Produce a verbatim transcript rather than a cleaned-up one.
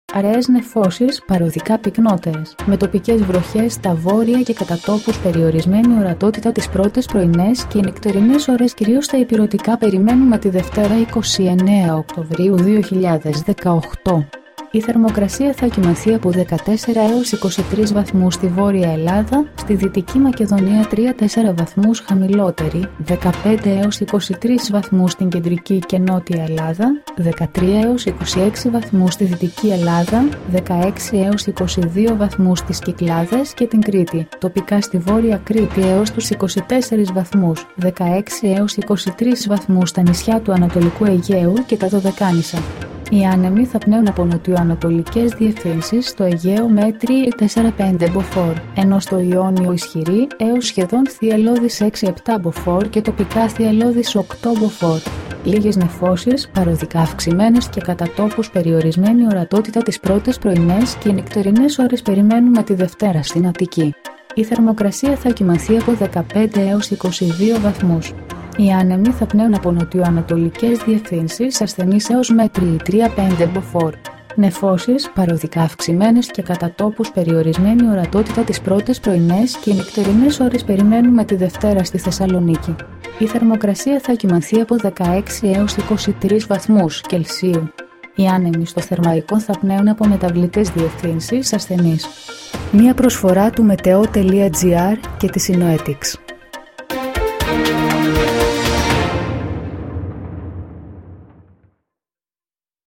αραιές νεφώσεις, παροδικά πυκνότερες, με τοπικές βροχές στα βόρεια και κατά τόπους περιορισμένη ορατότητα τις πρώτες πρωινές και οι νυχτερινές ώρες κυρίως στα ηπειρωτικά περιμένουμε τη Δευτέρα είκοσι εννέα Οκτωβρίου δύο χιλιάδες δεκαοκτώ. Η θερμοκρασία θα κυμανθεί από δεκατέσσερα έως είκοσι τρεις βαθμούς στη Βόρεια Ελλάδα, στη Δυτική Μακεδονία τρία με τέσσερα βαθμούς χαμηλότερη, δεκαπέντε έως είκοσι τρεις βαθμούς στην Κεντρική και Νότια Ελλάδα, δεκατρία έως είκοσι έξι βαθμούς στη Δυτική Ελλάδα, δεκαέξι έως είκοσι δύο βαθμούς στις Κυκλάδες και την Κρήτη, τοπικά στη Βόρεια Κρήτη έως τους είκοσι τέσσερις βαθμούς, δεκαέξι έως είκοσι τρεις βαθμούς στα νησιά του Ανατολικού Αιγαίου και τα Δωδεκάνησα. Οι άνεμοι θα πνέουν από νοτιοανατολικές διευθύνσεις στο Αιγαίο μέτρη τέσσερα με πέντε μποφόρ, ενώ στο Ιόνιο ισχυρή έως σχεδόν θυελλώδης έξι με επτά μποφόρ και τοπικά θυελλώδης οκτώ μποφόρ. Λίγες νεφώσεις, παροδικά αυξημένες και κατά τόπους περιορισμένη ορατότητα τις πρώτες πρωινές και οι νυχτερινές ώρες περιμένουμε τη Δευτέρα στην Αττική. Η θερμοκρασία θα κυμανθεί από δεκαπέντε έως είκοσι δύο βαθμούς. Οι άνεμοι θα πνέουν από νοτιοανατολικές διευθύνσεις ασθενείς έως μέτρη τρία με πέντε μποφόρ. Νεφώσεις, παροδικά αυξημένες και κατά τόπους περιορισμένη ορατότητα τις πρώτες πρωινές και οι νυχτερινές ώρες περιμένουμε τη Δευτέρα στη Θεσσαλονίκη. Η θερμοκρασία θα κυμανθεί από δεκαέξι έως είκοσι τρεις βαθμούς Κελσίου. Οι άνεμοι στο Θερμαϊκό θα πνέουν από μεταβλητές διευθύνσεις ασθενείς. Μία προσφορά του μετεό τελεία τζι άρ και της Synoetics.